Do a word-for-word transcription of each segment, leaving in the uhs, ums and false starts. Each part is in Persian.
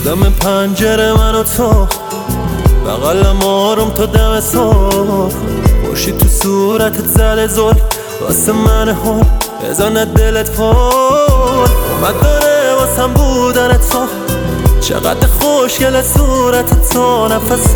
دم پنجره من و تو، بغلم آروم تا دم صبح، خورشید تو صورتت زده زل، واسه من هول بزنه دلت پر. اومد داره واسم بودن تو، چقدر خوشگل صورت تو،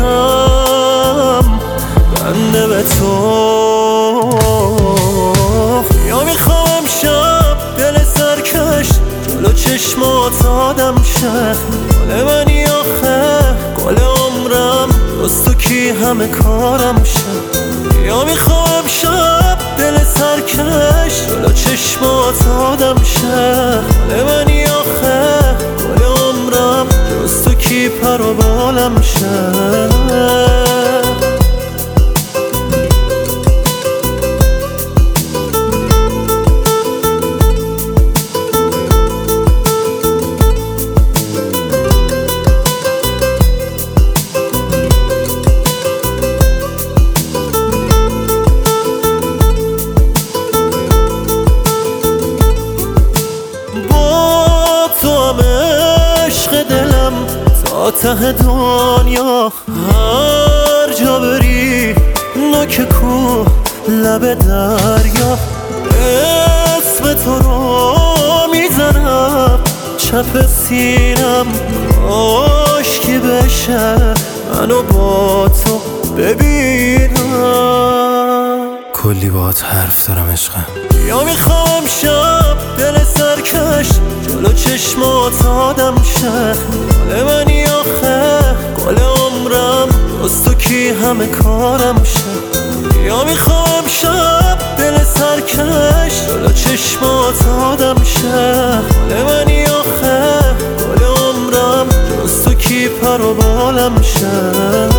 نفسم بنده به تو. یا میخوام شب دل سرکش جلو چشمات آدم شه، گل منی آخه گل عمرم، دوست تو کی همه کارم شه. یا میخوام شب دل سرکش جلو چشمات آدم شه، گل منی آخه گل عمرم، دوست تو کی پر و بالم شه. ته دنیا هر جا بری، نوک کوه لب دریا، اسم تو رو میزنم چپ سینم، عاشقی بشه منو با تو ببینم. کلی باهات حرف دارم عشقم. یا میخوام شب دل سرکش جلو چشمات آدم شه، گل منی آخه گل عمرم، دوست تو کی همه کارم شه. یا میخوام شب دل سرکش جلو چشمات آدم شه، گل منی آخه گل عمرم، دوست تو کی پر و بالم شه.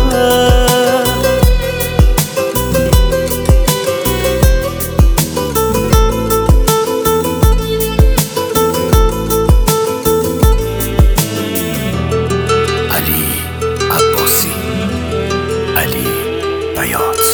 علی عباسی، علی بیات.